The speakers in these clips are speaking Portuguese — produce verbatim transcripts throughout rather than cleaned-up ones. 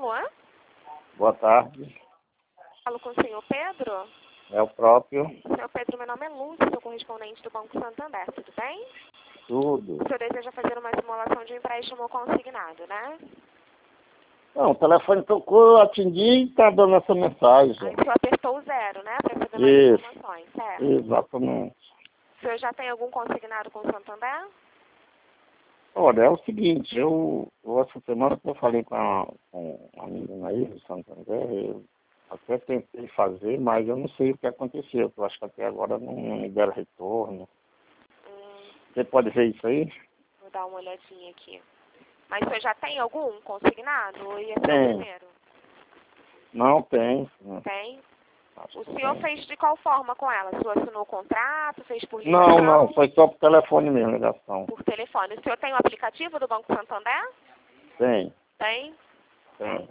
Alô? Boa tarde. Falo com o senhor Pedro? É o próprio. Senhor Pedro, meu nome é Lúcia, sou correspondente do Banco Santander, tudo bem? Tudo. O senhor deseja fazer uma simulação de empréstimo consignado, né? Não, o telefone tocou, eu atendi e está dando essa mensagem. Aí o senhor apertou o zero, né? Para fazer mais Isso. informações, certo? Exatamente. O senhor já tem algum consignado com o Santander? Olha, é o seguinte, eu, eu essa semana que eu falei com a, com a menina aí do Santander, eu até tentei fazer, mas eu não sei o que aconteceu, eu acho que até agora não, não me deram retorno. Hum, Você pode ver isso aí? vou dar uma olhadinha aqui. Mas o senhor já tem algum consignado ou ia ser o Tem. primeiro? Não tem. Não. Tem? Acho O que senhor tem. fez de qual forma com ela? O senhor assinou o contrato, fez por Não, ligação? não, foi só por telefone mesmo, ligação. Por telefone. O senhor tem o aplicativo do Banco Santander? Tem, Tem? tem.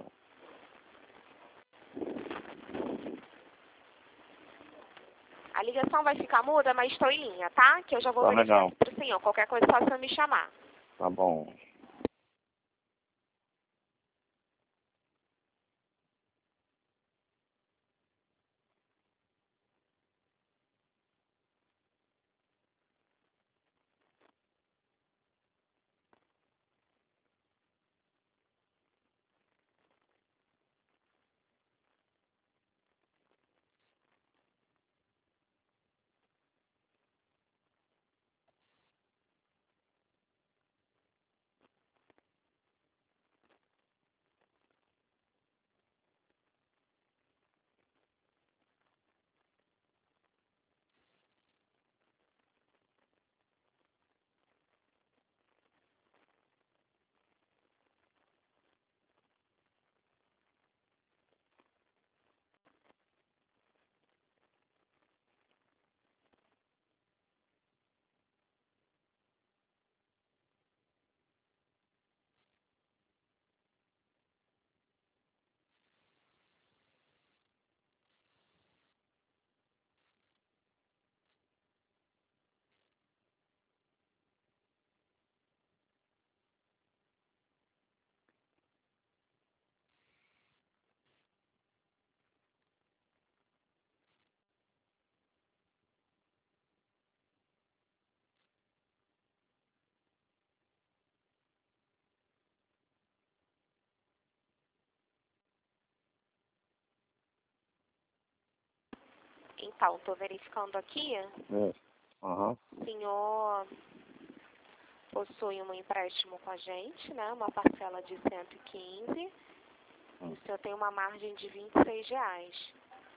A ligação vai ficar muda, mas estou em linha, tá? Que eu já vou Tá verificar legal. aqui pro senhor. Qualquer coisa é só o senhor me chamar. Tá bom. Então, estou verificando aqui. Isso. Aham. O senhor possui um empréstimo com a gente, né? Uma parcela de cento e quinze. O senhor tem uma margem de vinte e seis reais.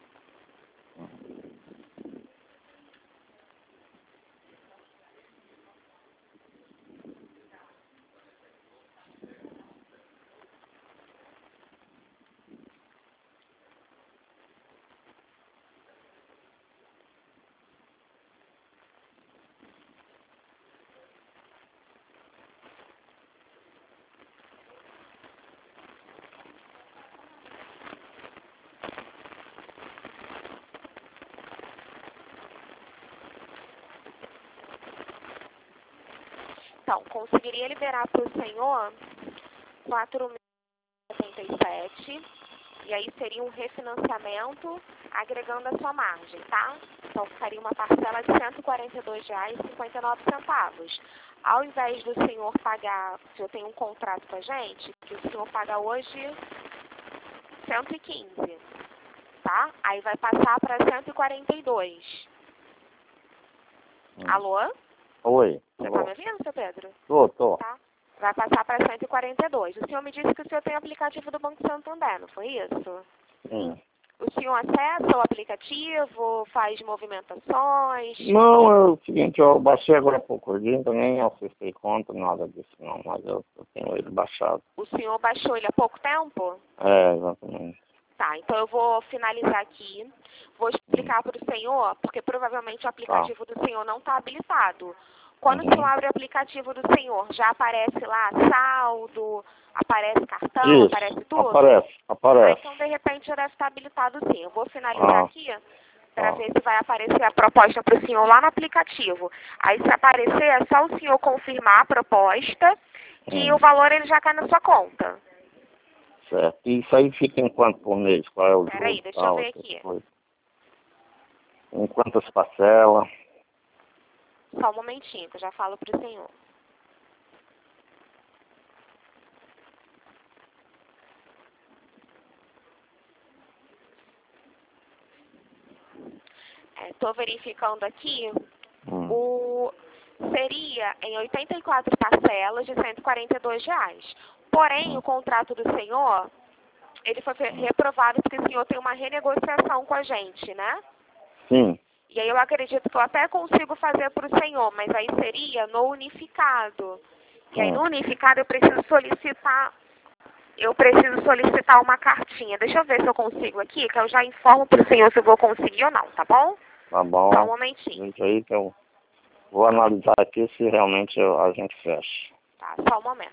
Então, conseguiria liberar para o senhor quatro mil e setenta e sete. E aí seria um refinanciamento agregando a sua margem, tá? Então ficaria uma parcela de cento e quarenta e dois reais e cinquenta e nove centavos. Ao invés do senhor pagar, se eu tenho um contrato com a gente, que o senhor paga hoje cento e quinze, tá? Aí vai passar para cento e quarenta e dois. Hum. Alô? Oi. Você Alô. tá me ouvindo, seu Pedro? Tô, tô. Tá? Vai passar para cento e quarenta e dois. O senhor me disse que o senhor tem o aplicativo do Banco Santander, não foi isso? Sim. O senhor acessa o aplicativo, faz movimentações? Não, é o seguinte, eu baixei agora há pouco dia, também acessei conta, nada disso não, mas eu, eu tenho ele baixado. O senhor baixou ele há pouco tempo? É, exatamente. Tá, então eu vou finalizar aqui. Vou explicar para o senhor, porque provavelmente o aplicativo do senhor não está habilitado. Quando Uhum. o senhor abre o aplicativo do senhor, já aparece lá saldo, aparece cartão, Isso, aparece tudo? aparece, Ah, aparece. então, de repente, já deve estar habilitado sim. Eu vou finalizar Ah, aqui para ah. ver se vai aparecer a proposta para o senhor lá no aplicativo. Aí, se aparecer, é só o senhor confirmar a proposta, que Hum. o valor ele já cai na sua conta. Certo. E isso aí fica em quanto por mês? Qual é o Peraí, juro, deixa eu tal, ver essas aqui. coisas? Em quantas parcelas? Só um momentinho, que eu já falo pro senhor. Estou verificando aqui. Hum. O... Seria em oitenta e quatro parcelas de cento e quarenta e dois reais. Porém, Hum. o contrato do senhor, ele foi fe- reprovado porque o senhor tem uma renegociação com a gente, né? Sim. E aí eu acredito que eu até consigo fazer para o senhor, mas aí seria no unificado. E aí no Hum. unificado eu preciso solicitar, eu preciso solicitar uma cartinha. Deixa eu ver se eu consigo aqui, que eu já informo para o senhor se eu vou conseguir ou não, tá bom? Tá bom. Só um momentinho. Gente aí que eu vou analisar aqui se realmente eu- a gente fecha. Tá, só um momento.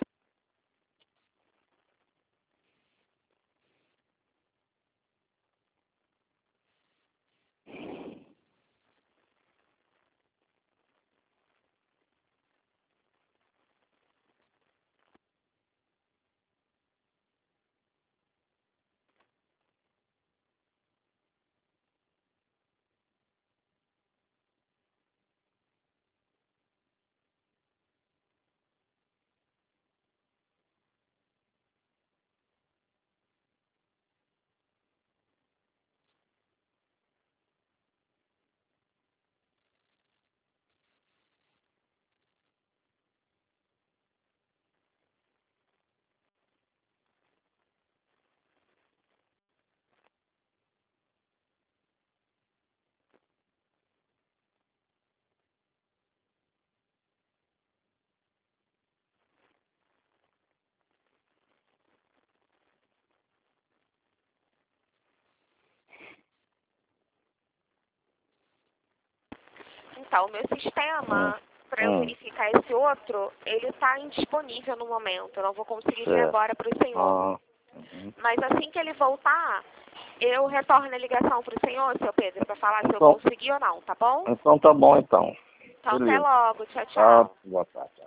Então, o meu sistema, para eu Hum. verificar esse outro, ele está indisponível no momento. Eu não vou conseguir ver Certo. agora para o senhor. Ah. Uhum. Mas assim que ele voltar, eu retorno a ligação para o senhor, seu Pedro, para falar se eu Então- consegui ou não, tá bom? Então tá bom então. Então, até Beleza. logo. Tchau, Tá, tchau. boa tarde.